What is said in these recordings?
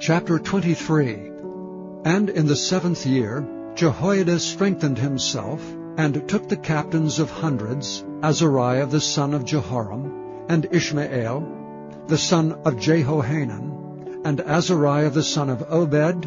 Chapter 23. And in the 7th year Jehoiada strengthened himself, and took the captains of hundreds, Azariah the son of Jehoram, and Ishmael the son of Jehohanan, and Azariah the son of Obed,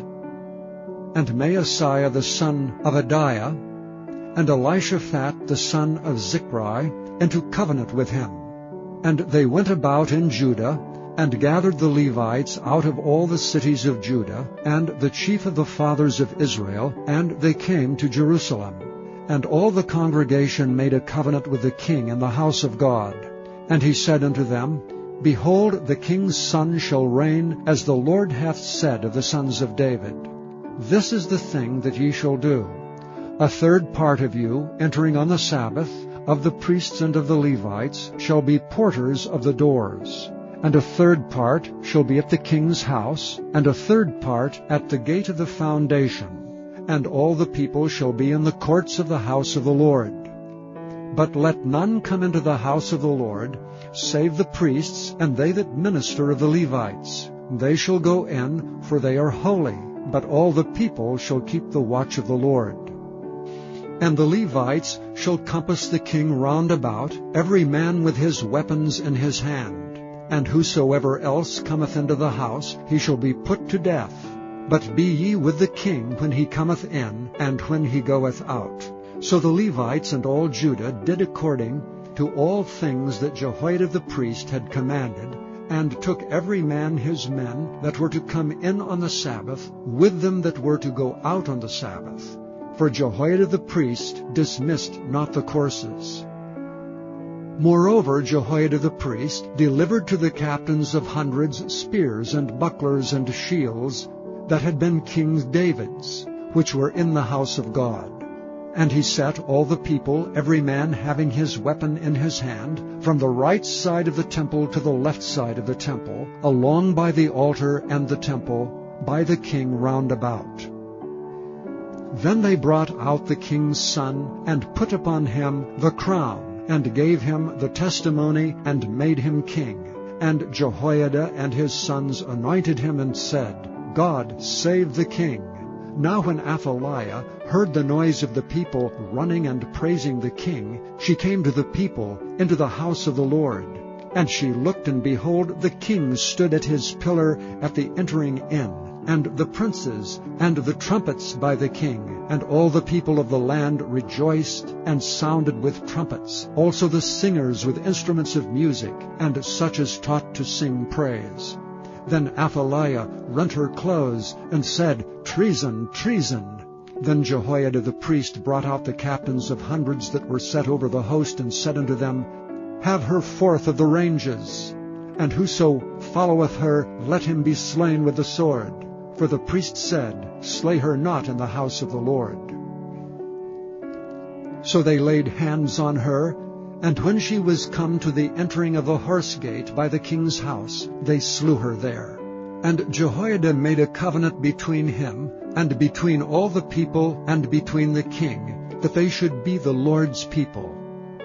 and Maaseiah the son of Adiah, and Elishaphat the son of Zichri, into covenant with him. And they went about in Judah, and gathered the Levites out of all the cities of Judah, and the chief of the fathers of Israel, and they came to Jerusalem. And all the congregation made a covenant with the king in the house of God. And he said unto them, Behold, the king's son shall reign, as the Lord hath said of the sons of David. This is the thing that ye shall do. A third part of you, entering on the Sabbath, of the priests and of the Levites, shall be porters of the doors. And a third part shall be at the king's house, and a third part at the gate of the foundation. And all the people shall be in the courts of the house of the Lord. But let none come into the house of the Lord, save the priests and they that minister of the Levites. They shall go in, for they are holy, but all the people shall keep the watch of the Lord. And the Levites shall compass the king round about, every man with his weapons in his hand. And whosoever else cometh into the house, he shall be put to death. But be ye with the king when he cometh in, and when he goeth out. So the Levites and all Judah did according to all things that Jehoiada the priest had commanded, and took every man his men that were to come in on the Sabbath, with them that were to go out on the Sabbath. For Jehoiada the priest dismissed not the courses. Moreover, Jehoiada the priest delivered to the captains of hundreds spears and bucklers and shields that had been King David's, which were in the house of God. And he set all the people, every man having his weapon in his hand, from the right side of the temple to the left side of the temple, along by the altar and the temple, by the king round about. Then they brought out the king's son, and put upon him the crown, and gave him the testimony, and made him king. And Jehoiada and his sons anointed him, and said, God save the king. Now when Athaliah heard the noise of the people running and praising the king, she came to the people into the house of the Lord. And she looked, and behold, the king stood at his pillar at the entering in, and the princes, and the trumpets by the king, and all the people of the land rejoiced, and sounded with trumpets, also the singers with instruments of music, and such as taught to sing praise. Then Athaliah rent her clothes, and said, Treason, treason! Then Jehoiada the priest brought out the captains of hundreds that were set over the host, and said unto them, Have her forth of the ranges, and whoso followeth her, let him be slain with the sword. For the priest said, Slay her not in the house of the Lord. So they laid hands on her, and when she was come to the entering of the horse gate by the king's house, they slew her there. And Jehoiada made a covenant between him, and between all the people, and between the king, that they should be the Lord's people.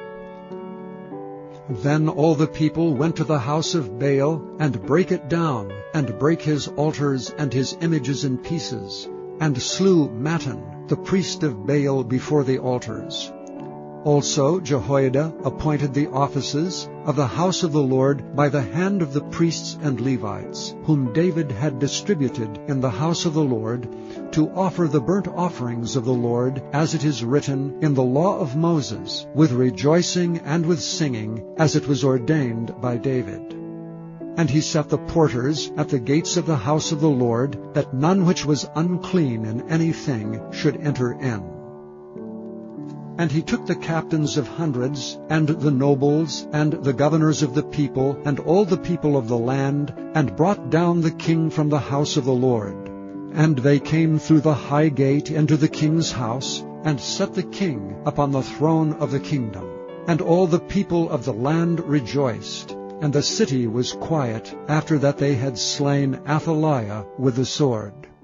Then all the people went to the house of Baal, and brake it down, and brake his altars and his images in pieces, and slew Mattan, the priest of Baal, before the altars. Also Jehoiada appointed the offices of the house of the Lord by the hand of the priests and Levites, whom David had distributed in the house of the Lord, to offer the burnt offerings of the Lord, as it is written in the law of Moses, with rejoicing and with singing, as it was ordained by David. And he set the porters at the gates of the house of the Lord, that none which was unclean in anything should enter in. And he took the captains of hundreds, and the nobles, and the governors of the people, and all the people of the land, and brought down the king from the house of the Lord. And they came through the high gate into the king's house, and set the king upon the throne of the kingdom. And all the people of the land rejoiced, and the city was quiet, after that they had slain Athaliah with the sword.